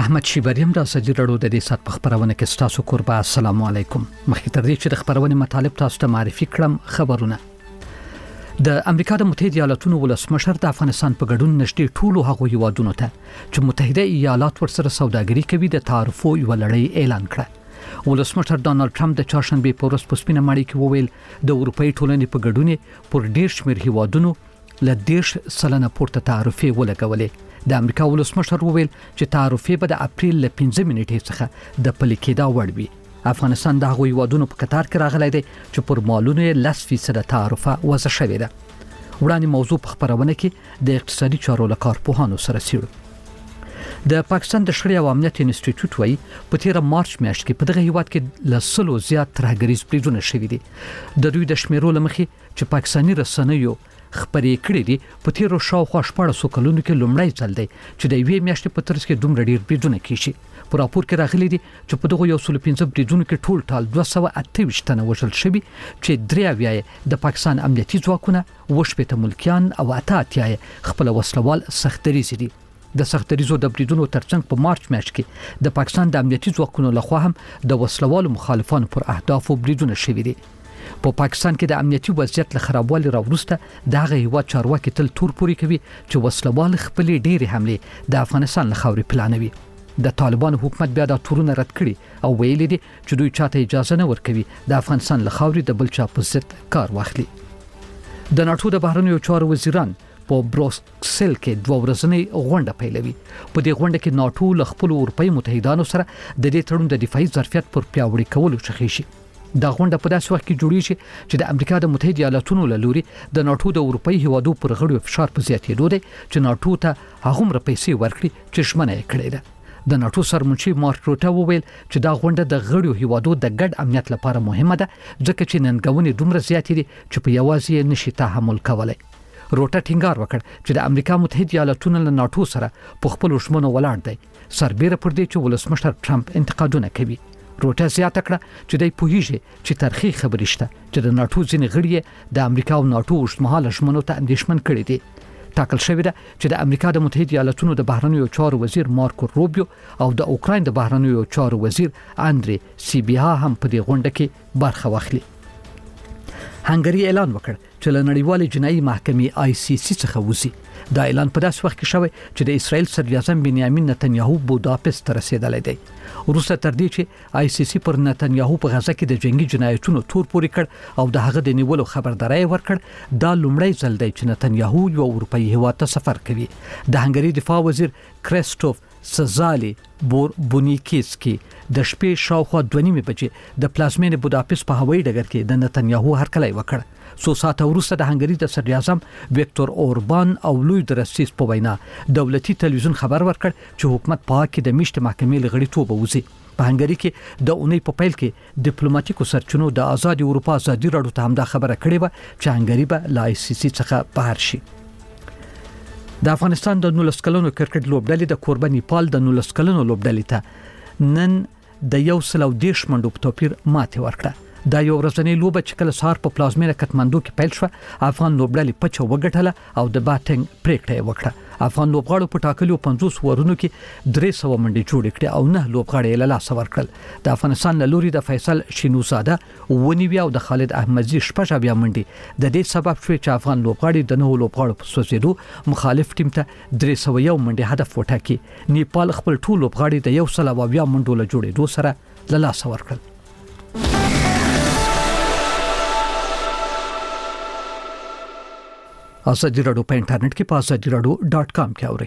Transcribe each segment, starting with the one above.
احمد شیبریم د ازادي رادیو د دې سات په خبرونه کې تاسو قربا السلام علیکم. مخکې تر دې چې د خبرونه مطالب تاسو ته معرفي کړم خبرونه. د امریکا د متحده ایالاتونو ولسمشر د افغانستان په ګډون نشټي ټولو هغو هیوادونو ته چې متحده ایالات ورسره سوداګري کوي د تعرفو یو لړۍ اعلان کړه. ولسمشر ډانلډ ټرمپ د چهارشنبه په ورځ په سپینه ماڼۍ کې وویل د اروپאי ټولنې په ګډون پر ډیر شمېر هیوادونو ل 10% پورته تعرفې ولګولې. د امریکا ولسمشر وویل چې تعرفې به د اپریل ل 15 منټې څخه د پلي کېدا وړ وي. افغانستان د هغو هیوادونو په قطار کې راغلی دی چې پر مالونو 10% تعرفه وضع شوې ده. وړاندې موضوع په خبرونه کې د اقتصادي چارو له کارپوهانو سره څېړو. د پاکستان د شخړې او امنیت انسټیټیوټ وايي په 13 مارچ میاشت کې په دغه هیواد کې ل 100 زیات ترهګریز بریدونه شوي دي. د دوی د شمیرو لمخې چې پاکستاني رسنیو خبرې کړې دي په تیرو شاوخوا 14 کلونو کې لومړی ځل دی چې د یوې میاشتې په ترڅ کې دومره ډیر بریدونه کیږي. په راپور کې راغلي دي چې په دغه 115 بریدونو کې ټول ټال 228 تنه وژل شوي چې 3 د پاکستان امنیتي ځواکونه وشپېته ملکیان او 88 خپل وسلوال سختدریز دي. د سختدریزو د بریدونو ترڅنګ په مارچ میاشت کې د پاکستان د امنیتي ځواکونو لخوا هم د وسلوالو مخالفانو پر اهدافو بریدونه شوي دي. په پاکستان کې د امنیتي وضعیت له خرابوالي راوروسته دغه هیواد چارواکي تل تور پوري کوي چې وسلوال خپل ډېری حمله د افغانستان له خاورې پلانوي. د طالبان حکومت بیا دا تورونه رد کړي او ویلي دي چې دوی چاته اجازه نه ورکوي د افغانستان له خاورې د بل چا په ضد کار واخلي. د ناتو د بهرنیو چارو وزیران په بروکسل کې 2 ورځنۍ غونډه پیلوي. په دې غونډه کې ناتو له خپل اروپאי متحدانو سره د دې تړون د دفاعي ظرفیت پر پیاوړي کولو شخې شي. دا غونډه په داسې وخت کې جوړیږي چې د امریکا د متحده ایالاتونو له لوري د ناتو د اروپאי هیوادو پر غړو فشار په زیاتېدو دی چې ناتو ته هغومره پیسې ورکړي چې ژمنه یې کړې ده. د ناتو سرمنشي مارک روټه وویل چې دا غونډه د غړو هیوادو د ګډ امنیت لپاره مهمه ده ځکه چې ننګونې دومره زیاتې دي چې په یوازې یې نشي تحمل کولای. روټه ټینګار وکړ چې د امریکا متحده ایالاتونو له ناتو سره په خپل ژمنو ولاړ دی سربېره پر دې چې ولسمشر ټرمپ انتقادونه کوي. روټه زیاته کړه چې دای پوهیږي چې ترخی خبرې شته چې د ناتو ځینې غړي د امریکا او ناتو اوږدمهاله ژمنو ته اندېښمن کړي دي. ټاکل شوې ده چې د امریکا د متحده ایالاتونو د بهرنیو چارو وزیر مارکو روبیو او د اوکراین د بهرنیو چارو وزیر اندری سیبیا هم په دې غونډه کې برخه واخلي. هنګری اعلان وکړ چې له نړیوالې جنایي محکمې ICC څخه وځي. دا اعلان په داسې وخت کې شوی چې د اسرائیل صدر اعظم بنیامین نتنیاهو بوداپست ته رسیدلی دی. وروسته تر دې چې ICC پر نتنیاهو په غزه کې د جنگي جنایتونو تور پوري کړ او د هغه د نیولو خبرداري ورکړ، دا لومړی ځل دی چې نتنیاهو یو اروپאי هیواد ته سفر کوي. د هنګری دفاع وزیر کریستوف سزالی بونیکیسکی د شپې شاوخوا 2:30 بجې د پلازمینې بوداپست په هوایي ډګر کې د نتنیاهو هرکلی وکړ. څو ساعته وروسته د هنګری د صدر اعظم ویکتور اوربان او لوی درسیس په وینا دولتي تلویزیون خبر ورکړ چې حکومت پاک د میشت محکمې لغړیتوب وځي. په هنګری کې د اونۍ په پیل کې ډیپلوماټیکو سرچینو د آزاد اروپا ازادي راډیو ته هم دا خبره کړې و چې هنګری به له ICC څخه بهر شي. د افغانستان د 19 کلنو کرکټ لوبډلې د کوربه نیپال د 19 کلنو لوبډلې ته نن د 110 منډو په توپیر ماته ورکړه. دا یو ورځنی لوبه چې کله سهار په پلازمینه کټماندو کې پیل شو، افغان لوبډلې پچه وګټله او د باتنګ پریکړه وکړه. افغان لوبغاړو په ټاکلو 50 ورونو کې 300 منډې جوړې کړې او 9 لوبغاړي له لاسه ورکړل. د افغانستان له لوري د فیصل شینوزاده ونیوي او د خالد احمدزي شپږ بیا منډې د دې سبب شوې چې افغان لوبغاړي د 9 لوبغاړو په سوځېدو مخالف ټیم ته 301 منډې هدف وټاکي. نیپال خپل ټول لوبغاړي د 100 منډو له جوړېدو سره له لاسه ورکړل. ازادي راډیو په انټرنیټ کې په azadiراdio.com کې اورئ.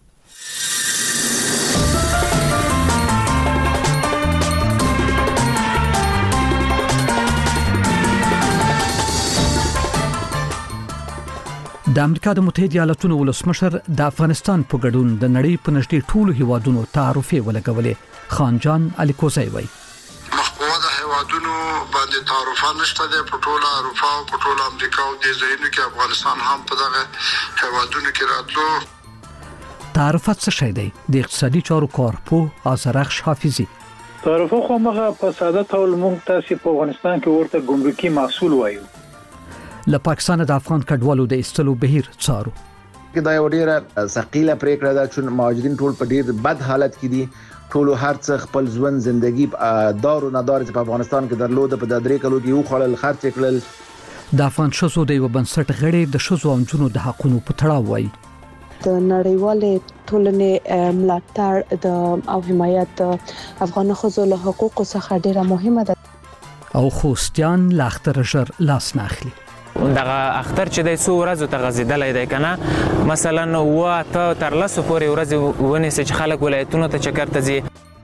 د امریکا د متحده ایالاتونو ولسمشر د افغانستان په ګډون د نړۍ په نږدې ټولو هیوادونو تعرفې ولګولې. خانجان الیکوزی وایي هیوادونو باندې تعرفات نشته د پټوله اروپا او پټوله امریکا او د ځایونو کې افغانستان هم په دغه هیوادونو کې راتلو. تعرفات څه شی دی؟ د اقتصادي چارو کارپوه آذرخش حافظي. تعرفه خو موږ په ساده ډول موږ تاسو په افغانستان کې ورته ګمرکي محصول وایو. له پاکستان د افغان کډوالو د استلو بهیر څارو. کې دا یو ډیره ثقيله پریکړه ده چې مهاجرین ټول په ډیر بد حالت کې دي. ټول هرڅ خپل ژوند ژوندۍ دار او ندار په افغانستان کې درلود په د 3 کلو کې یو خلل خرچ کړل. د افغان شوزو د یو بنسټ غړي د شوزو امجونو د حقونو په تړاو وایي د نړیوالې ټولنې ملاتړ د او حمایت د افغان ښځو له حقوقو څخه ډیره مهمه ده او خوستیان لاختر ژر لاس ناخلي. دغه اختر چې د څو ورځو ته غزیدلې ده کنه مثلا ته تر لاسو پورې ورځ ونی چې خلک ولایتونو ته چکر ته ځي.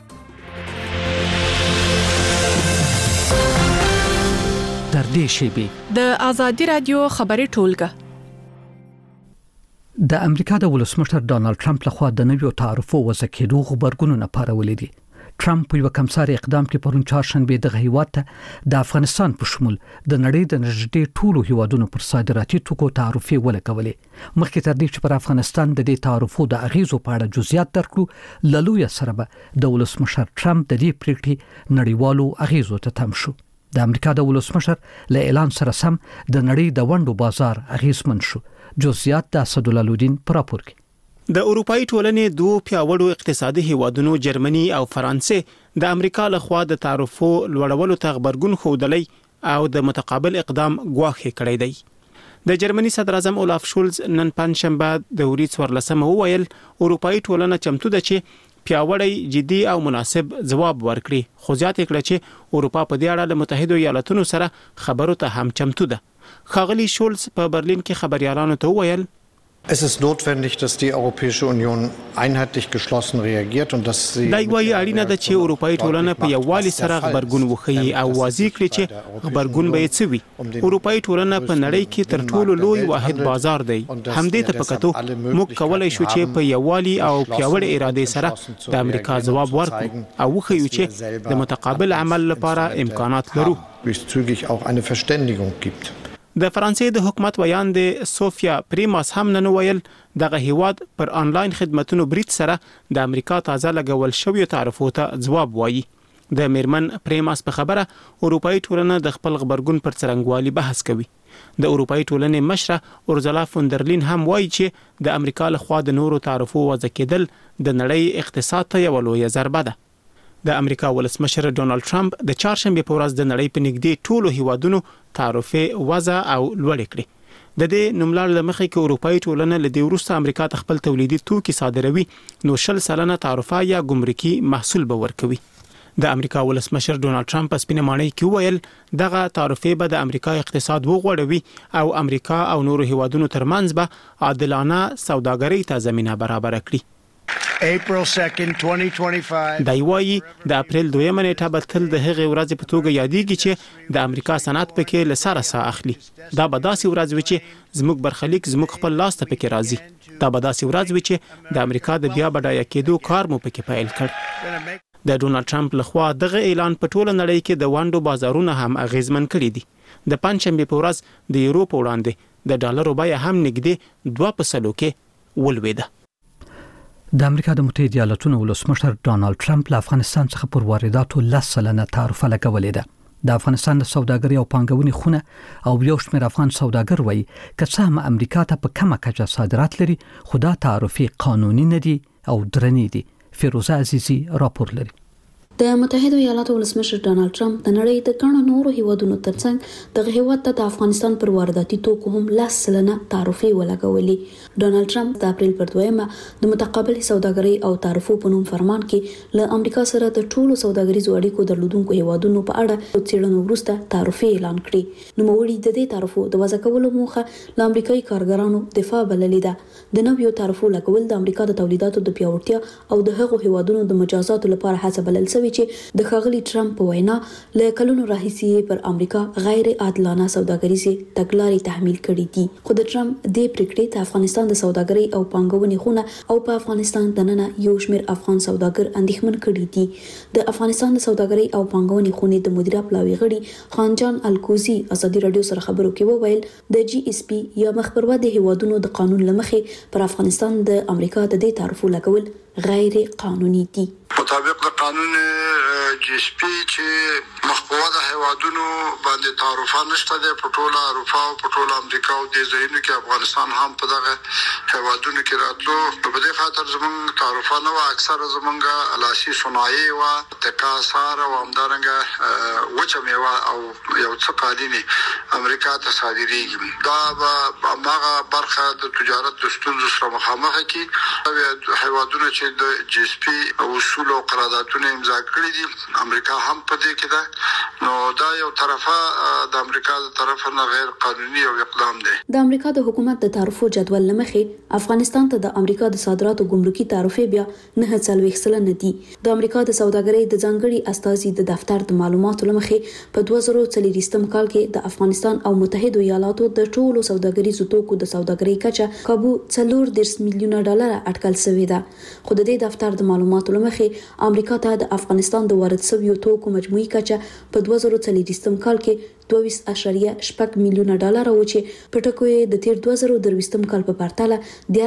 در دې شیبه د آزادي رادیو خبري ټولګه د امریکا د ولسمشر ډانلډ ټرمپ لخوا د نویو تعرفو وضع کېدو خبرګونونه پارولې دي. ټرمپ په یو کمساري اقدام کې پرون چهارشنبه د هیواد ته د افغانستان په شمول د نړۍ د نږدې ټولو هیوادونو پر صادراتي توکو تعرفې ولګولې. مخکې تر دې چې پر افغانستان د دې تعرفو د اغیزو په اړه جزئیات درکړو للوی سره به د ولسمشر ټرمپ د دې پریکړې نړیوالو اغیزو ته تم شو. د امریکا د ولسمشر له اعلان سره سم د نړۍ د ونډو بازار اغیزمن شو. جزئیات د اسدالدین پر راپور کې د اروپאי ټولنې دوه پیاوړو اقتصادي هیوادونو جرمني او فرانسې د امریکا له خوا د تعرفو لوړولو ته خبرګون خوده او د متقابل اقدام غواخي کړی دی. د جرمني صدر اعظم اولاف شولز نن پنځشنبه د وریځ ورلسمه وویل اروپאי ټولنه چمتو ده چې پیاوړی جدي او مناسب ځواب ورکړي. خو ځات کړه چې اروپا په دې اړه له متحده ایالاتونو سره خبرو ته هم چمتو ده. خاغلی شولز په برلین کې خبريالانو ته وویل Es ist notwendig, dass die Europäische Union einheitlich geschlossen reagiert und dass sie دا یوه اړینه ده چې اروپאי ټولنه په یووالي سره خبرګون وښيي او واضح کړي چې خبرګون به یې څه وي. اروپאי ټولنه په نړۍ کې تر ټولو لوی واحد بازار دی. همدې ته پکاتو موږ کولای شو چې په یووالي او پیاوړې اراده سره د امریکا ځواب ورکړو او وښیو چې د متقابل عمل لپاره امکانات لرو. zügig auch eine Verständigung gibt. د فرانسې د حکومت ویان د سوفیا پریماس هم نن ویل دغه هیواد پر آنلاین خدماتونو برید سره د امریکا تازه لګول شوی تعرفو ته ځواب وایي. د میرمن پریماس په خبره اروپאי ټولنه د خپل خبرګون پر څرنګوالي بحث کوي. د اروپאי ټولنې مشره اورزلا فوندرلین هم وایي چې د امریکا لخوا د نورو تعرفو وضع کېدل د نړۍ اقتصاد ته یو لوی ضربه ده. د امریکا ولسمشر ډونالد ټرمپ د چهارشنبه په ورځ د نړۍ په نږدې ټولو هیوادونو تعرفې وضع او لوړ کړې. د دې نوملړ لمخې کې اروپאי ټولنه له دې وروسته امریکا ته خپل تولیدي توکي صادروي نو 10% تعرفه یا ګمرکي محصول به ورکوي. د امریکا ولسمشر ډونالد ټرمپ په سپینه ماڼۍ کې وویل دغه تعرفې به د امریکا اقتصاد وغوړوي او امریکا او نورو هیوادونو ترمنځ به عادلانه سوداګرۍ ته زمينه برابر کړي. April 2nd 2025 دا یوایي د اپریل 2 نیټه به تل د هغې ورځې په توګه یادېږي چې د امریکا صنعت پکې له سره ساه اخلي. دا به داسې ورځ وي چې زموږ برخلیک زموږ خپل لاس ته پکې راځي. دا به داسې ورځ وي چې د امریکا د بیا بډایه کېدو کار مو پکې پیل کړ. د ډونالد ټرمپ لخوا دغه اعلان په ټوله نړۍ کې د وانډو بازارونه هم اغیزمن کړي دي. د پنځشنبه په ورځ د یورو په وړاندې د ډالرو بیه هم نږدې 2% کې ولوېده. د امریکا د متحده ایالاتونو ولسمشر ډانلډ ټرمپ له افغانستان څخه پر وارداتو 10% تعرفه لګولې ده. د افغانستان د سوداګرۍ او پانګونې خونه او یو شمېر افغان سوداګر وایي که څه هم امریکا ته په کمه کچه صادرات لري خو دا تعرفې قانوني نه دي او درنې دي. فیروزه عزیزی راپور لري. د متحده ایالاتو ولسمشر ډانلډ ټرمپ د نړۍ د ګڼو نورو هیوادونو ترڅنګ دغه هیواد ته د افغانستان پر وارداتي توکو هم 10% تعرفې ولګولې. ډانلډ ټرمپ د اپریل پر 2 د متقابل سوداګرۍ او تعرفو په نوم فرمان کې له امریکا سره د ټولو سوداګریزو اړیکو درلودونکو هیوادونو په اړه څېړنو وروسته تعرفې اعلان کړې. نوموړي د دې تعرفو د وضع کولو موخه له امریکایي کارګرانو دفاع بللې ده. د نویو تعرفو لګول د امریکا د تولیداتو د پیاوړتیا او د هغو هیوادونو د مجازاتو لپاره هڅه بلل شوې چې د ښاغلي ټرمپ په وینا له کلونو راهیسې پر امریکا غیر عادلانه سوداګریزې تګلارې تحمیل کړې دي. خو د ټرمپ د پریکړې ته افغانستان د سوداګرۍ او پانګونې خونه او په افغانستان دننه یو شمېر افغان سوداګر اندېښمن کړي دي. د افغانستان د سوداګرۍ او پانګونې خونې د مدیره پلاوي غړي خانجان الکوزي ازادي رادیو سره خبرو کې وویل د جی اس پی یا مخبروا د هیوادونو د قانون لمخې پر افغانستان د امریکا د دې تعرفو لګول غیر قانوني دي. مطابق د قانون جی اس پی چې مخ د هیوادونو باندې تعرفه نشته د پټوله اروپا او پټوله امریکا او د ځایونو کې افغانستان هم په دغه هیوادونو کې راتلو. په دې خاطر زموږ تعرفه نو اکثره زموږ لاسي صنایع او تکاسار او همدارنګه وچه میوه او یو څه قالینی امریکا ته صادریږي. دا هغه برخه د تجارت د ستونزو سره مخامخ کی هیوادونو چې د جی اس پی اصول او قراردادونه امضا کړی دي امریکا هم په دې کې ده. نو دا یو طرفه د امریکا د طرف نه غیر قانوني او اقدام دی. د امریکا د حکومت د تعرفو جدول لمخې افغانستان ته د امریکا د صادراتو ګمرکي تعرفې بیا 9.4% دي. د امریکا د سوداګرۍ د ځانګړي استازي د دفتر د معلوماتو لمخې په 2024 کال کې د افغانستان او متحده ایالاتو د ټولو سوداګریزو توکو د سوداګرۍ کچه کابو 4 میلیونه ډالر اټکل شوې ده. خو د دې دفتر د معلوماتو لمخې امریکا ته د افغانستان د وارد شویو توکو مجموعي کچه په 2024 کال کې 22.8 میلیونه ډالر او چې په ټکو د تیر 2023 کال په پرتله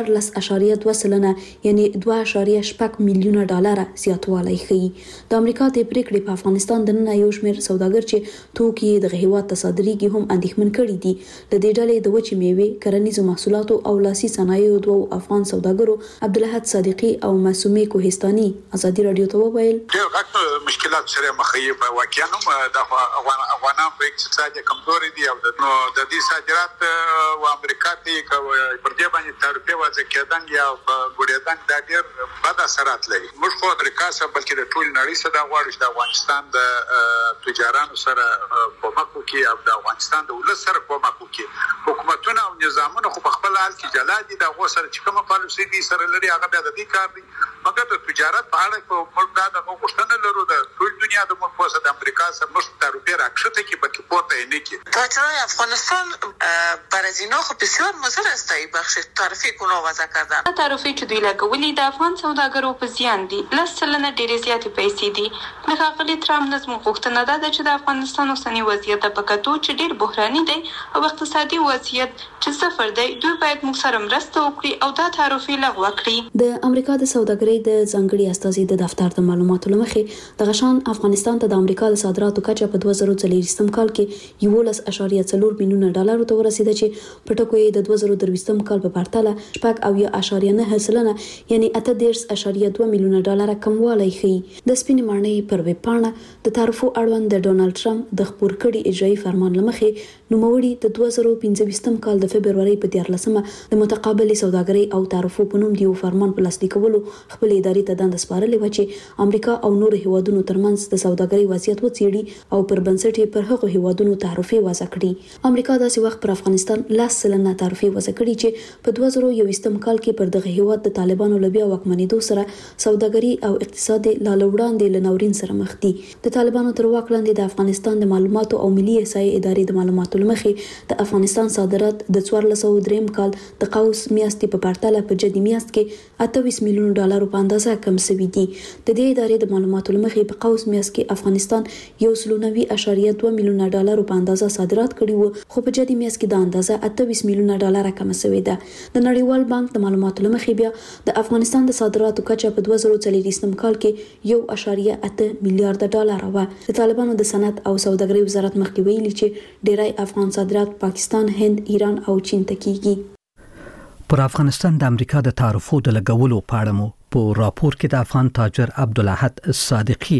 14.2% یعنی 2.8 میلیونه ډالر زیاتوالی ښیي. د امریکا د پریکړې په افغانستان د نن یو شمېر سوداګر چې توکي د هیواد ته صادرېږي هم اندېښمن کړي دي. د دې ډلې د وچې میوې، کرنیزو محصولاتو او لاسي صنایعو دوه افغان سوداګرو عبدالحد صادقي او معصومې کوهستاني ازادي رادیو ته وویل ډېر غټ مشکلات سره مخ یې واقعا د افغانانو په اقتصاد کمزوري دي او د دې صادرات او امریکا ته پر دې باندې تعرفه وځي کېدان یا ګوډېدان د ډېر بد اثرات لري. موږ خو امریکا سره بلکې د ټول نړۍ سره غواړو چې د افغانستان د تجارانو سره کومک وکړي او د افغانستان د ولس سره کومک وکړي. حکومتونه او نظامونه خو په خپل حال کې جلا دي د غو سره چې کومه پالیسي دي سره لري هغه بیا د دې کار دي. مګر د تجارت په اړه کوم موږ دا غوښتنه لرو د ټول دنیا د مخ د امریکا سره موږ تعرفه راکښته کې بلکې پورته تاجرای افغانستان بر از اینا خب بسیار مضر است ای بخش تعرفه کنو وضع کردن. تعرفه چې دوی لګولې د افغان سوداګرو په زیان دي. 10% ډېرې زیاتې پیسې دي. د ښاغلي ټرمپ نظم غوښتنه ده چې د افغانستان اوسنی وضعیت په کتو چې ډېر بحراني دی او اقتصادي وضعیت چې صفر دی، دوی باید موږ سره مرسته وکړي او دا تعرفه لغوه کړي. د امریکا د سوداګرۍ د ځانګړي استازي د دفتر د معلوماتو لمخې د غشان افغانستان ته د امریکا د صادراتو کچه په 2024 کال کې 11.4 میلیونه ډالر ته ورسیده چې په ټکو د 2023 کال په پرتله 4.9% یعنی 18.2 میلیونه ډالر کموالی ښیي. د سپینې ماڼۍ پر ویب پاڼه د تعرفو اړوند د ډونالد ټرمپ د خپور کړي اجرایي فرمان لمخې نوموړي د 2015 کال د فبرवरी په 14مه د متقابل سوداګرۍ او تعرفو په نوم دیو فرمان په لاسلیکولو خپل ادارې ته دنده سپارلې و چې امریکا او نور هیوادونو ترمنځ د سوداګرۍ وضعیت وڅېړي او پر بنسټ یې پر هغو هیوادونو تعرفه وضع کړي. امریکا داسې وخت پر افغانستان 10% تعرفه وضع کړي چې په 2021 کال کې پر دغه هیواد د طالبانو لبیا واکمنېدو سره سوداګري او اقتصاد لا لوړاندې لنورین سره مخ دي. د طالبانو تر واک لاندې د افغانستان د معلوماتو او ملي احصایې ادارې د معلوماتو لمخې د افغانستان صادرات د 1403 کال د قوس میاشتې په پرتله په جدي میاشت کې 28 میلیون ډالر په اندازه کم شوي دي. د دې ادارې د معلوماتو لمخې په قوس میاشت کې افغانستان 1.2 میلیون ډالر په اندازه صادرات کړي وو، خو په جدي میاشت کې د اندازه 28 میلیون ډالر کم شوې ده. د نړیوال بانک د معلوماتو لمخې بیا د افغانستان د صادراتو کچه په 2024 کال کې 1.8 میلیارډ ډالر و. د طالبانو د صنعت او سوداګرۍ وزارت مخکې ویلي چې ډیری افغان صادرات پاکستان، هند، ایران او چین ته کیږي. پر افغانستان د امریکا د تعرفو د لګولو په اړه مو په راپور کې د افغان تاجر عبدالحد صادقي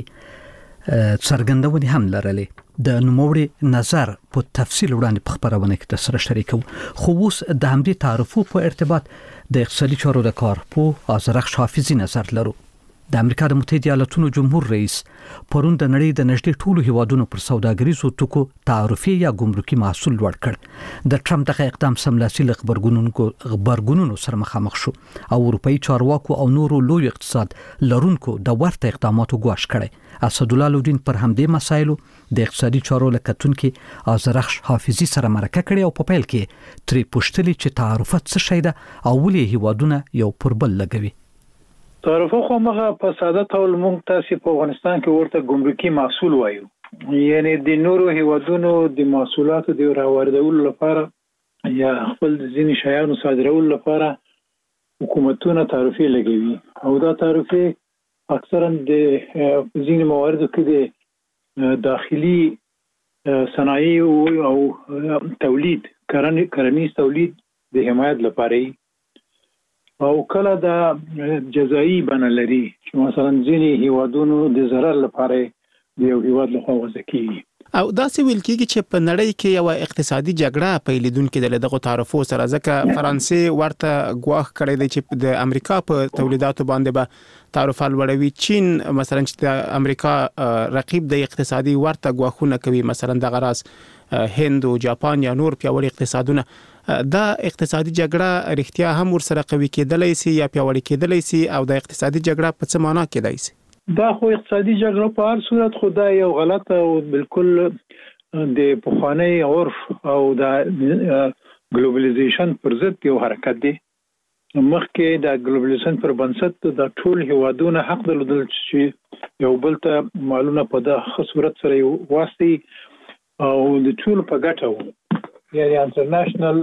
څرګندونې هم لرلې. د نوموړي نظر په تفصیل وړاندې په خبرونه کې سره شریکو. خو اوس د همدې تعرفو په ارتباط د اقتصادي چارو د کارپوه آذرخش حافظي نظر لرو. د امریکا د متحده ایالاتونو جمهور رئیس پرون د نړۍ د نږدې ټولو هیوادونو پر سوداګریزو توکو تعرفه یا ګمرکي محصول لوړ کړ. د ټرمپ دغه اقدام سملاسي خبرګونونو سره مخامخ شو او اروپאי چارواکو او نورو لوی اقتصاد لرونکو د ورته اقداماتو ګواښ کړي. اسدالله لودین پر همدې مسایلو د اقتصادي چارو لکتونکو آذرخش حافظي سره مرکه کړي او په پیل کې ترې پوښتلي چې تعرفه څه شی ده او ولې هیوادونه یو پر بل لګوي. تعرفه خو مغه په ساده ډول مونږ تاسو په افغانستان کې ورته ګمرکي محصول وایو، یعنی د نورو هیوادونو د محصولاتو د راوړدولو لپاره یا خپل ځینې شیانو صادرولو لپاره حکومتونه تعرفه لګوي او دا تعرفه اکثرا د ځینې مواردو کې د داخلي صنایع او تولید کرنیز تولید د حمایت لپاره او کله دا جزایی بڼه لري چې مثلا ځینې هیوادونو د ضرر لپاره د یو هیواد لخوا وضع کیږي او دا څه ویل کیږي چې په نړۍ کې یو اقتصادي جګړه پیلېدونکې د دغه تعرفو سره ځکه فرانسې ورته ګواښ کړی دی چې د امریکا په تولیداتو باندې به تعرفه لوړوي. چین مثلا چې د امریکا رقیب د اقتصادي ورته ګواښونه کوي، مثلا د غراس هند او جاپان یا نور پیاوړي اقتصادونه، دا اقتصادي جګړه رښتیا هم ورسره قوي کېدلای شي یا پیاوړي کېدلای شي او د اقتصادي جګړه په څه معنا کېدای شي؟ دا خو اقتصادي جګړه په هر صورت خو دا یو غلط او بالکل د پخوانی عرف او د ګلوبلایزیشن پر ضد یو حرکت دی. مخکې د ګلوبلایزیشن پر بنسټ د ټول هیوادونو حق درلودل چې یو بل ته مالونه په دغه صورت سره یو واسطي او د ټول په ګټه وو، یعنی انټرنیشنل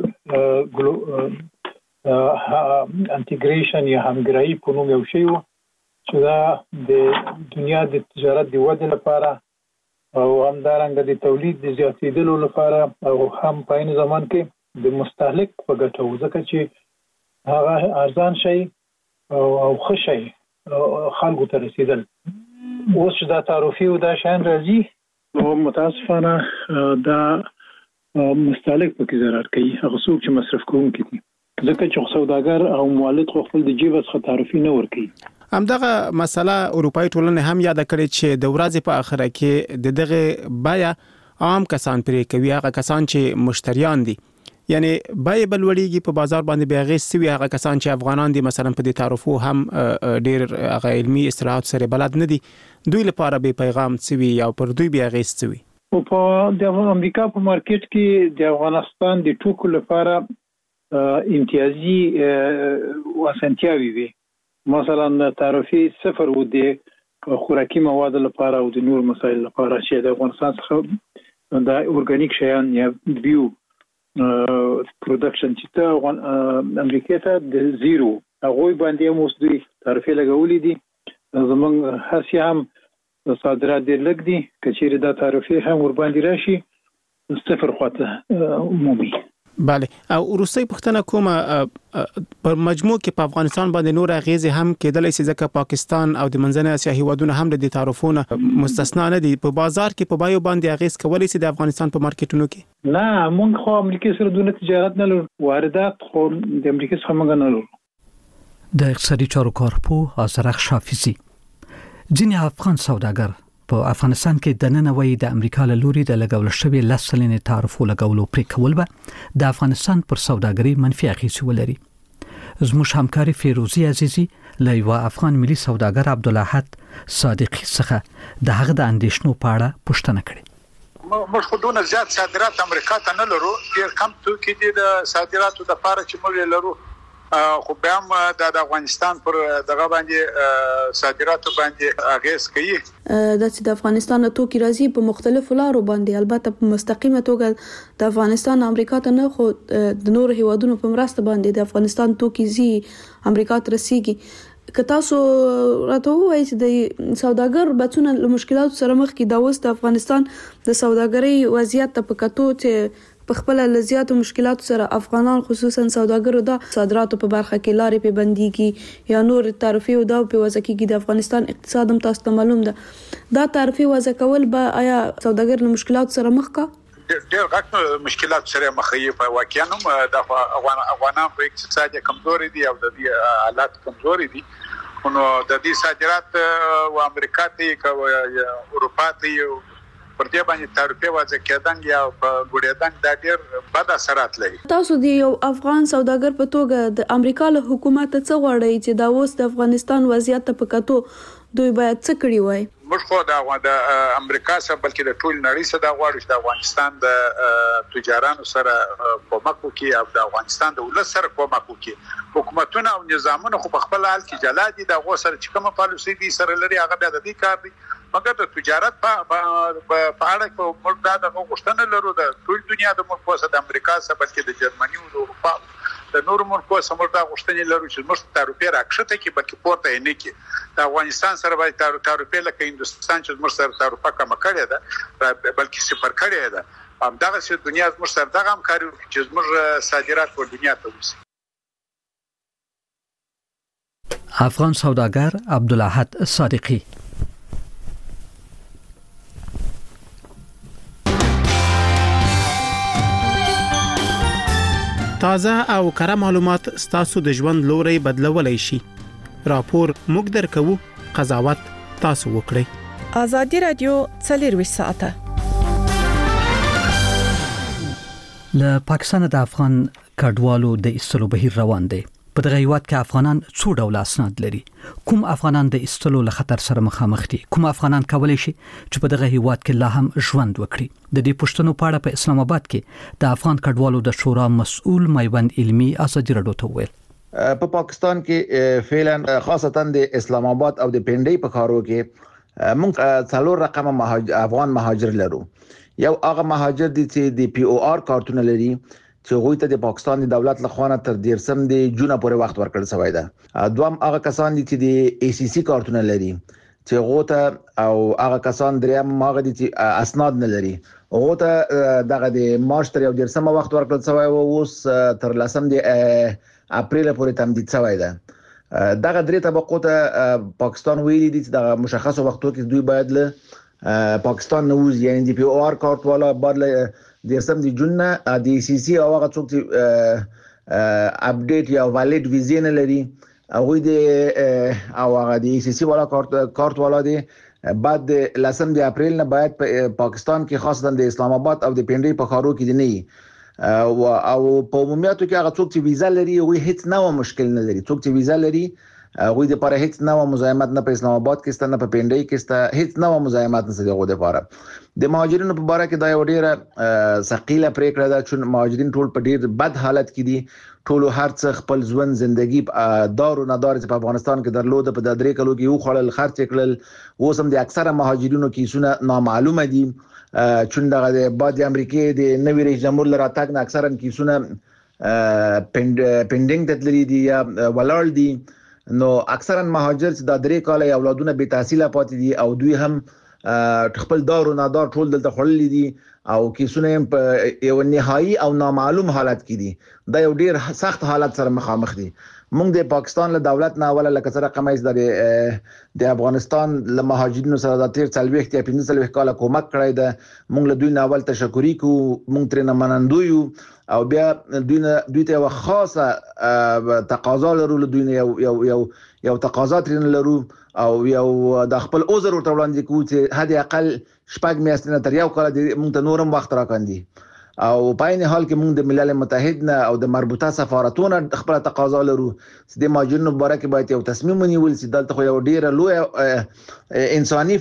انټیګریشن یا همګرایي په نوم یو شی وو چې دا د دنیا د تجارت د ودې لپاره او همدارنګه د تولید د زیاتېدلو لپاره او هم په عین زمان کې د مستهلک په ګټه وو، ځکه چې هغه ارزان شي او ښه شي خلکو ته رسیدل. اوس چې دا تعرفي او دا شان راځي نو متاسفانه دا مستهلک پکې ضرر کوي، هغه څوک چې مصرف کوونکي دي، ځکه چې سوداګر او مولد خپل د جیب څخه تعرفي نه ورکوي. همدغه مسله اروپאי ټولنه هم یاد کړې چې د ورځې په اخره کې د دغه بیا عام کسان پرې کوي، هغه کسان چې مشتریان دي، یعنی بای بلوړیږي په بازار باندې بیا غي سوي هغه کسان چې افغانان دي مثلا په دې تعرفو هم ډیر هغه علمي اصطلاحات سره بلد نه دي، دوی لپاره به پیغام سوي یا پر دوی بیا غي سوي. او په د امریکا په مارکیټ کې د افغانستان د ټوکو لپاره امتیازي وسنتیاوي وي، مثلا تعرفي صفر و د خوراکي مواد لپاره او د نور مسایل لپاره چې د افغانستان څخه د اورګانیک شیان یا بیو پروډکشن چې ته امریکا ته د زیرو هغه باندې هم اوس دوی تعرفي لګولې دي. زمونږ هڅې هم صادرات ډېر لږ دي، کچېرې دا تعرفي هم ور باندې راشي صفر خواته عمومي. بله، او روسي پښتنه کومه پر مجموع کې په افغانستان باندې نور اغیزې هم کېدلای شي، ځکه پاکستان او د منځنۍ اسیا هیوادونه هم د تعرفونو مستثنا نه دي. په بازار کې په بایو باندې اغیز کولای شي د افغانستان په مارکیټونو کې؟ نه، موږ خو امریکا سره دونه تجارت نه لرو، واردات خو د امریکا څخه موږ نه لرو. د اقتصادي چارو کارپوه آذرخ شافعي ځینې افغان سوداګر په افغانستان کې د ننوي د امریکا له لوري د لګول شوی لسلنې تعرفو لګولو پرې کول به د افغانستان پر سوداګري منفي اغیزې ولري. زموږ همکاري فیروزی عزیزی له یو افغان ملي سوداګر عبدالاحد صادقی څخه د هغه د اندیشنو په اړه پوښتنه کړې. موږ خو دونه زیات صادرات امریکا ته نه لرو، ډېر کم توکي دي د صادراتو د لپاره چې موږ لرو، خو بیا هم د افغانستان پر دغه باندې صادراتو باندې اغیز کوي. د افغانستان توکي راځي په مختلفو لارو باندې، البته په مستقیمه توګه د افغانستان امریکا ته نه، خو د نور هیوادونو په مرسته باندې د افغانستان توکي زی امریکا ته رسیږي. که تاسو راته وایئ چې د سوداګر بچونه له مشکلاتو سره مخ کې دا اوس د افغانستان د سوداګرۍ وضعیت ته په کتو چې په خپل لزیاتو مشکلاتو سره افغانان خصوصا سوداګرو د صادراتو په برخه کې لارې په بنديږي یا نور تعرفي او دا په وضع کې د افغانستان اقتصاد هم تاسو ته معلوم ده، دا تعرفي وضع کول به آیا سوداګر له مشکلاتو سره مخ کا؟ ډېر غټ مشکلات سره مخ یې په واقعا هم د افغانان په اقتصاد کمزوري دي او د دې حالات کمزوري دي، نو د دې صادرات او امریکا ته او اروپا ته پر دې باندې تعرفه وضع کېدل یا ګډېدل دا ډېر بد اثرات لري. تاسو د یو افغان سوداګر په توګه د امریکا له حکومت څخه غواړئ چې دا اوس د افغانستان وضعیت په کتو دوی باید څه کړی وای؟ موږ خو د امریکا سره بلکې د ټول نړۍ سره غواړو چې د افغانستان د تجارانو سره کومک وکړي او د افغانستان د ولس سره کومک وکړي. حکومتونه او نظامونه خو په خپل حال کې جلا دي، د غو سره چې کومه پالیسي دي سره لري هغه بیا د دې کار دي، مګر د تجارت په اړه کو موږ دا د غوښتنه لرو د ټول دنیا د ملکونو د امریکا سره بلکې د جرمني او د اروپا د نور ملکو سمور دا غوښتنې لرو چې موږ تعرفه راکښته کې بلکې پورته یې نه کې د افغانستان سره باید تعرفه لکه هندستان چې موږ سره تعرفه کم کړې ده بلکې صفر کړې ده همدغه چې دنیا موږ سره دغه همکاري وکړي چې موږ صادرات په دنیا ته ووسي. افغان سوداګر عبدالاحد صادقی. تازه او کره معلومات ستاسو د ژوند لوري بدلولای شي. راپور موږ درکو، قضاوت تاسو وکړئ. ازادي رادیو 24 ساعته. له پاکستان د افغان کډوالو د ایستلو بهیر روان دی. په دغه هیواد کې افغانان څو ډول اسناد لري؟ کوم افغانان د ایستلو له خطر سره مخامخ دي؟ کوم افغانان کولی شي چې په دغه هیواد کې لا هم ژوند وکړي؟ د دې پوښتنو په اړه په اسلام آباد کې د افغان کډوالو د شورا مسؤل میوند علمي ازادي رادیو ته ویل. په پاکستان کې فعلا خاصتا د اسلام آباد او د پنډۍ په خارو کې موږ څلور رقم افغان مهاجر لرو. یو هغه مهاجر دي چې د پی او آر کارتونه لري چې غوي ته د پاکستان د دولت لخوا تر 13 د جون پورې وخت ورکړل شوی ده. دوام هغه کسان دي چې د ای سی سی کارتونه لري چې غوته او هغه کسان دریم هغه دي چې اسناد نه لري. غوته دغه د مارچ تر 13 وخت ورکړل شوی او اوس تر 10 د اپریل پورې تمدید شوی ده. دغه درې طبقو ته پاکستان ویلي دي چې د مشخص وختو کې دوی باید له پاکستان نوز یعنی د پی او آر کارت والا باندې د سم دی جون د سی سی او هغه څوک چې اپډیټ یا ویلیډ ویزا نه لري هغه د او هغه د سی سی والا کارت والا دی بعد د 10 د اپریل نه باید په پاکستان کې خاصتا د اسلام آباد او د پنډۍ په خارو کې دی او په عمومیت کې هغه څوک چې ویزا لري وي هیڅ نوو مشکل نه لري. څوک چې ویزا لري غوی د پاره هیڅ نوو مزاحمت نه په اسلام آباد کې ستنه په پنډۍ کې ست هیڅ نوو مزاحمت نه سره غو د پاره. د مهاجرینو په اړه کې دا یو ډیره ثقيله پریکړه ده چې مهاجرین ټول په ډیر بد حالت کې دي. ټول هر څه خپل ژوند ژوندۍ دار او ندار چې په افغانستان کې درلود په د 3 کلو کې یو خړل خرچ کړل. اوس هم د اکثره مهاجرینو کیسونه نامعلومه دي. چون دغه بعد د امریکای د نوې رئیس جمهور لراتګ نه اکثرا کیسونه پینډینګ تدلری دي یا ولال دي. نو اکثرا مهاجر چې د 3 کال اولادونه به تحصیل پاتې دي او دوی هم خپل دار او ندار ټول دلته خړلې دي او کیسونه په یو نهایی او نامعلوم حالت کې دي. دا یو ډیر سخت حالت سره مخامخ دي. موږ د پاکستان له دولت نه اوله لکه سره قمایز د افغانستان له مهاجرینو سره د 13 یا 15 کال کومک کړی ده. موږ له دوی نه اول تشکرې کوو. موږ ترې نه منندوی یو او بیا دوی ته یو خاصه تقاضا لرو. له دوی نه یو تقاضا ترې لرو او یو د خپل عذر ورته وړاندې کوو چې حد اقل شپږ میاشتې نه تر یو کال موږ ته نورم وخت راکاندي. او په عین حال کې موږ د ملل متحد نه او د مربوطه سفارتونو خپل تقاضا لرو چې د مهاجرینو لپاره کې باید یو تصمیم ونیول شي. دلته خو یو ډیر لوی انساني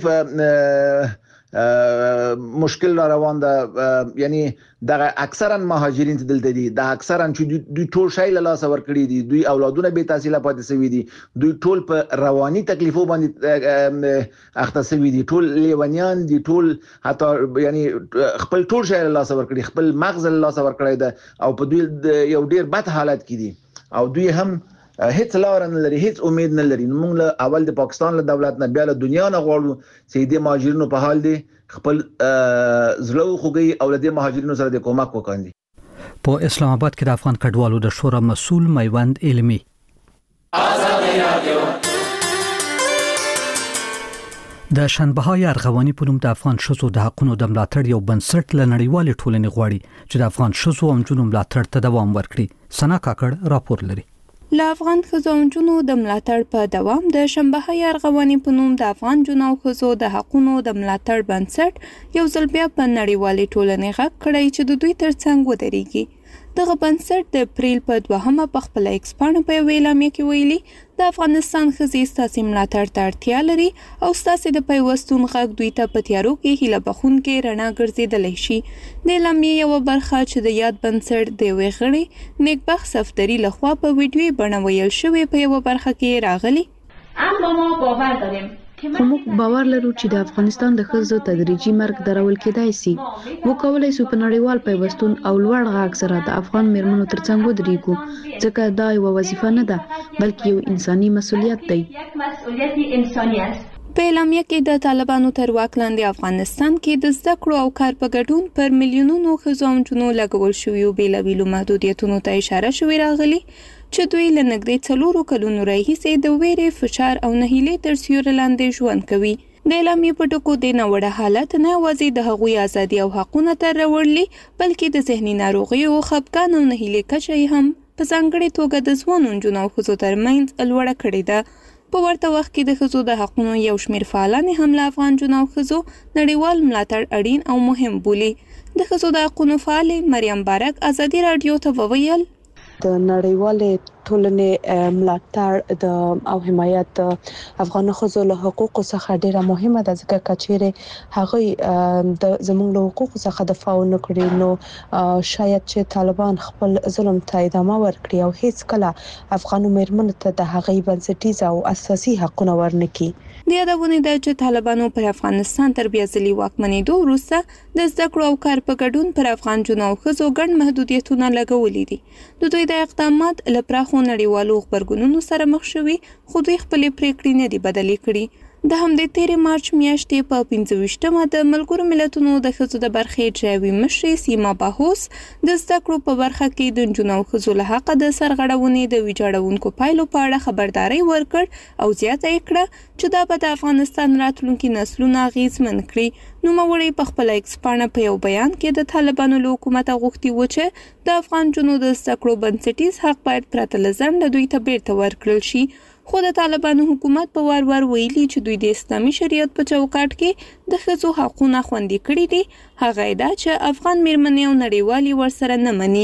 مشکل روان ده. یعنی دغه اکثرا مهاجرین دلته دي د اکثرا چې دوی ټول شای له لاس ور کړی دي. دوی اولادونه به تحصیل پاتې شوی دي. دوی ټول په رواني تکلیفو باندې اخته شوی دي. ټول لیونیان دي. ټول حتی یعنی خپل ټول شای له لاس ور کړی. خپل مغز له لاس ور کړی ده او په دوی یو ډیر بد حالت کې دي او دوی هم هیڅ لار نه لري. هیڅ امید نه لري. موږ له اول د پاکستان له دولت نه بیا له دنیا نه غواړو چې د مهاجرینو په حال دي خپل زړه خوږي او د مهاجرینو سره د کومک وکړي. په اسلام آباد کې د افغان کډوالو د شورا مسؤل میوند علمي. د شنبهای ارغواني په نوم د افغان شذو د حقونو د ملاتړ یو بنسټ له نړیوال ټولنې غواړي چې د افغان شذو او نجونو ملاتړ ته دوام ورکړي. سنا کاکړ راپور لري. له افغان ښځو او نجونو د ملاتړ په دوام د شنبهای ارغواني په نوم د افغان جنو او ښځو د حقونو د ملاتړ بنسټ یو ځل بیا په نړیوالې ټولنې غږ کړی چې د دوی ترڅنګ ودرېږي. دغه بنسټ د اپریل په 2 په خپل ایکس پاڼه په اعلامیه کې ویلي د افغانستان ښځې ستاسو ملاتړ ته اړتیا لري او ستاسو د پیوستون غږ دوی ته په تیارو کې هیله بخښونکې رڼا ګرځېدلی شي. د اعلامیې یوه برخه چې د یاد بنسټ د یوې غړي نیکبخت صفدري لخوا په ویډیویي بڼه ویل شوې په یوه برخه کې راغلي. اما ما باور داریم خو موږ باور لرو چې د افغانستان د ښځو تدریجي مرګ درول کېدای شي. وکولای شو په نړیوال پیوستون او لوړ غږ سره د افغان میرمنو ترڅنګ ودرېږو، ځکه دا یو وظیفه نه ده بلکې یو انساني مسؤلیت دی. په اعلامیه کې د طالبانو تر واک لاندې افغانستان کې د زده کړو او کار په ګډون پر میلیونونو ښځو او نجونو لګول شویو بېلابېلو محدودیتونو ته اشاره شوې راغلي چې دوی له نږدې 4 کلونو راهیسې د ویرې، فشار او نهیلۍ تر سیوري لاندې ژوند کوي. د اعلامیې په ټکو د ناوړه حالت نه یوازې د هغوی ازادي او حقونه تر راوړلي، بلکې د ذهني ناروغیو، خپګان او نهیلۍ کچه یې هم په ځانګړې توګه د ځوانو نجونو او ښځو ترمنځ لوړه کړې ده. په ورته وخت کې د ښځو د حقونو یو شمېر فعالان هم له افغان نجونو او ښځو نړیوال ملاتړ اړین او مهم بولي. د ښځو د حقونو فعالې مریم بارک ازادي راډیو ته وویل د نړیوالې ټولنې ملاتړ او حمایت د افغان ښځو له حقوقو څخه ډیره مهمه ده، ځکه کچېره هغه د زموږ له حقوقو څخه دفاع نه کړي نو شاید چې طالبان خپل ظلم ته ادامه ورکړي او هیڅ کله افغان میرمنو ته د هغې بنسټیز او اساسي حقونه ورنکړي. د یادونه ده چې طالبانو پر افغانستان تر بیا ځلي واکمنېدو وروسته د زده کړو او کار په ګډون پر افغان نجونو او ښځو ګڼ محدودیتونه لګولي دي. د دوی د اقدامات له پراخو نړیوالو غبرګونونو سره مخ شوي، خو دوی خپلې پریکړې نه دي بدلې کړي. د همدې تیرې مارچ میاشتې په 25مه د ملګرو ملتونو د ښځو د برخې اجرایوي مشرې سیما باهوس د زده کړو په برخه کې د نجونو او ښځو له حقه د سرغړونې د ویجاړونکو پایلو په اړه خبرداری ورکړ او زیاته یې کړه چې دا به د افغانستان راتلونکي نسلونه اغیزمن کړي. نوموړې په خپله ایکس پاڼه په یو بیان کې د طالبانو له حکومته غوښتي و چې د افغان نجونو د زده کړو بنسټیز حق باید پرته له ځنډه دوی ته بیرته ورکړل شي. خو د طالبانو حکومت په وار ویلي چې دوی د اسلامي شریعت په چوکاټ کې د ښځو حقونه خوندي کړي دي. هغه دا چې افغان میرمنې او نړیوالې ورسره نه مني.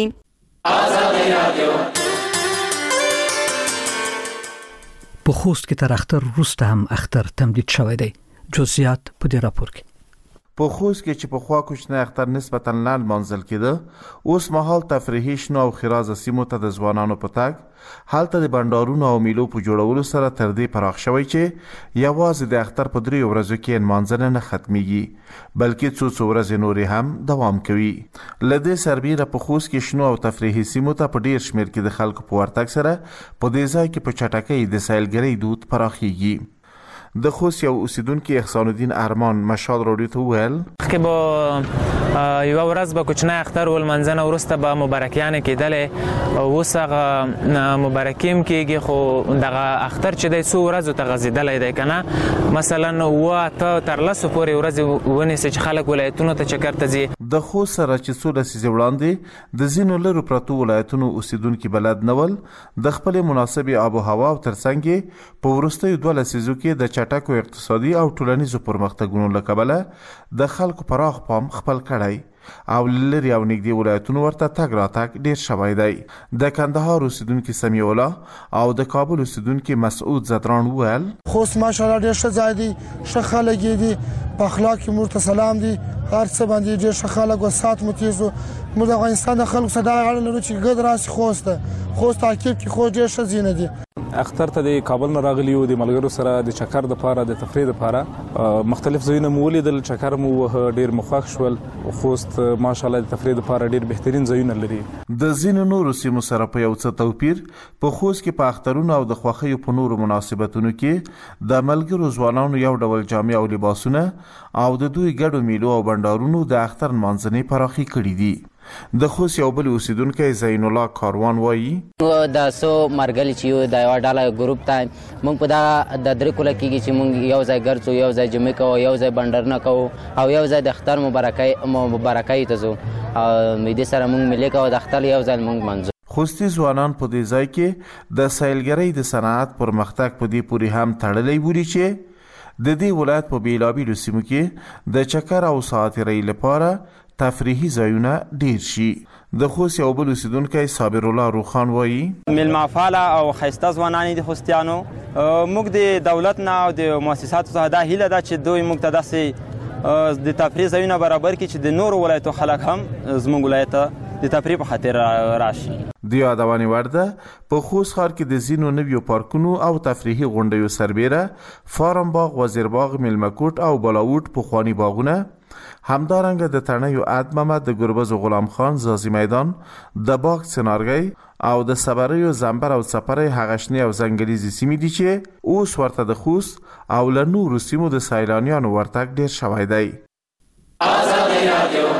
په خوست کې تر اختر وروسته هم اختر تمدید شوی دی. جزئیات په دې راپور کې. په خوست کې چې په خوا کوچنی اختر نسبتاً لنډ منځل کېده، اوس مهال تفریحي شنو او خرازه سیمو ته د ځوانانو په تګ هلته د بنډارونو او میلو په جوړولو سره تر دې پراخ شوی چې یوازې د اختر په 3 ورځو کې نمانځنه نه ختمیږي بلکې څو ورځې نورې هم دوام کوي. له دې سربیره په خوست کې شنو او تفریحي سیمو ته په ډیر شمیر کې د خلکو په ورتګ سره په دې ځای کې په چټکۍ د سیلګرۍ دود پراخیږي. د خوست یو اوسیدونکو احسان الدین ارمان مشال راډیو ته ویل که با یو ورځ به کوچنی اختر ولمنځنه وروسته به مبارکیانې کېدلې، اوس هغه مبارکي هم کېږي، خو دغه اختر چې دی څو ورځو ته غځېدلی دی که نه، مثلا 8 تر 10 پورې ورځې ونیسي چې خلک ولایتونو ته چکر ته ځي. د خوست سره چې څو لسیزې وړاندې د ځینو لرو پرتو ولایتونو اوسیدونکي بلد نه ول، د خپلې مناسبې آب و هوا او ترڅنګ یې په وروستیو 2 لسیزو کې د چټکو اقتصادي او ټولنیزو پرمختګونو له کبله د خلکو پراخ پام خپل کړی او لري او نږدې ولایتونو ورته تګ راتګ ډیر شوی دی. د کندهار اوسیدونکي سمیع الله او د کابل اوسیدونکي مسعود زدران وویل خوست ماشاءالله ډیر ښه ځای دی، ښه خلک دي، په اخلاق کې مرته سلام دي، هر څه باندې ډیر ښه خلک او سات متیزو. موږ د افغانستان د خلکو سره اړه لرو چې ګډ راسي خوست تعقیب کې خو ډیر ښه زینه دي. اختر ته د کابل نه راغلی و، د ملګرو سره د چکر لپاره د تفریح لپاره مختلف ځایونه مو ولیدل، چکر مو ډیر مخاخ شول. خوست ماشاءالله د تفریح لپاره ډیر بهترین ځایونه لري. د ځینو نورو سیمو سره په یو څه توپیر په خوست کې په اخترونو او د خوښیو په نورو مناسبتونو کې د ملګرو ځوانانو یو ډول جامې او لباسونه او د دوی ګډو میلو او بنډارونو د اختر منځنۍ پراخي کړي دي. د خوست یو بل اوسیدونکی زین الله کاروان وایي د سو مرګل چې یو د یو ډاله ګروپ ته موږ په دا د درې کوله کېږي چې موږ یو ځای ګرځو، یو ځای جمعې کوو، یو ځای بنډارونه کوو او یو ځای د اختر مبارکۍ ته ځو او دې سره موږ ملي کوو، د اختر یو ځای موږ منځو. خوستي ځوانان په دې ځای کې د سیلګرۍ د صنعت پرمختګ په دې پورې هم تړلی بولي چې د دې ولایت په بیلابیلو سیمو کې د چکر او ساعترۍ لپاره تفریحي ځایونه ډیر شي. د خوست یو بل اوسیدونکی صابر الله روخان وایي میلمه‌فعاله او ښایسته ځوانان دي خوستیانو. موږ د دولت نه او د مؤسساتو څخه دا هیله ده چې دوی موږ ته داسې د تفریح ځایونه برابر کړي چې د نورو ولایتو خلک هم زموږ ولایت ته د تفریح په خاطر راشي. د یادونې وړ ده په خوست ښار کې د ځینو نویو پارکونو او تفریحي غونډیو سربیره فارم باغ، وزیر باغ، میلمکوټ او بالاوټ پخواني باغونه، همدارنګه د تڼیو اد محمد، د ګربز غلام خان، زازي میدان، د باغ سنارګي او د صبریو زنبر او سپری هغه شنې او ځنګلیزې سیمې دي چې اوس ورته د خوست او له نورو سیمو د سیلانیانو ورتګ ډیر شوی دی.